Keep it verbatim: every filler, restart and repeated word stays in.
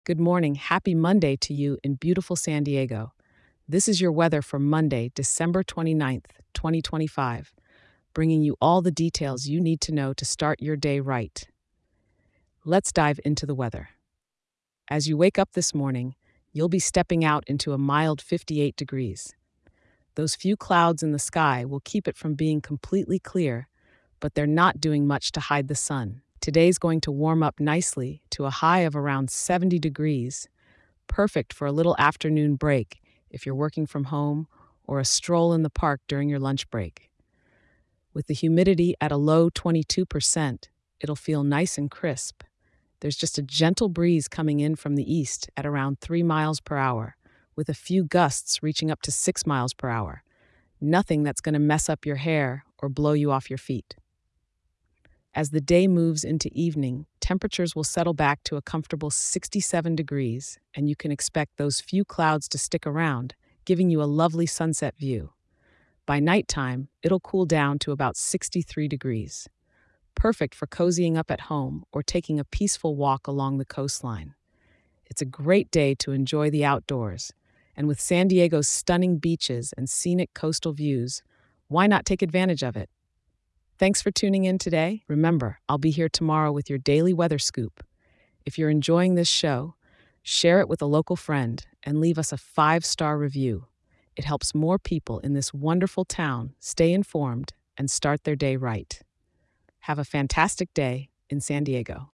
Good morning. Happy Monday to you in beautiful San Diego. This is your weather for Monday, December twenty-ninth, twenty twenty-five, bringing you all the details you need to know to start your day right. Let's dive into the weather. As you wake up this morning, you'll be stepping out into a mild fifty-eight degrees. Those few clouds in the sky will keep it from being completely clear, but they're not doing much to hide the sun. Today's going to warm up nicely to a high of around seventy degrees, perfect for a little afternoon break if you're working from home or a stroll in the park during your lunch break. With the humidity at a low twenty-two percent, it'll feel nice and crisp. There's just a gentle breeze coming in from the east at around three miles per hour, with a few gusts reaching up to six miles per hour. Nothing that's going to mess up your hair or blow you off your feet. As the day moves into evening, temperatures will settle back to a comfortable sixty-seven degrees, and you can expect those few clouds to stick around, giving you a lovely sunset view. By nighttime, it'll cool down to about sixty-three degrees, perfect for cozying up at home or taking a peaceful walk along the coastline. It's a great day to enjoy the outdoors, and with San Diego's stunning beaches and scenic coastal views, why not take advantage of it? Thanks for tuning in today. Remember, I'll be here tomorrow with your daily weather scoop. If you're enjoying this show, share it with a local friend and leave us a five-star review. It helps more people in this wonderful town stay informed and start their day right. Have a fantastic day in San Diego.